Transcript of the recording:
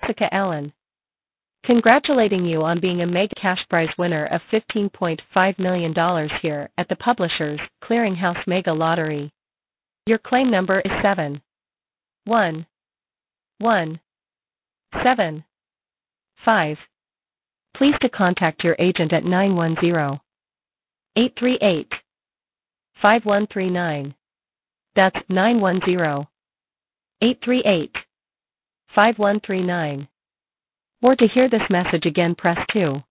Jessica Allen. Congratulating you on being a mega cash prize winner of $15.5 million here at the Publishers Clearinghouse Mega Lottery. Your claim number is 7117. Please to contact your agent at 910-838-5139. That's 910-838-5139. Or to hear this message again, press 2.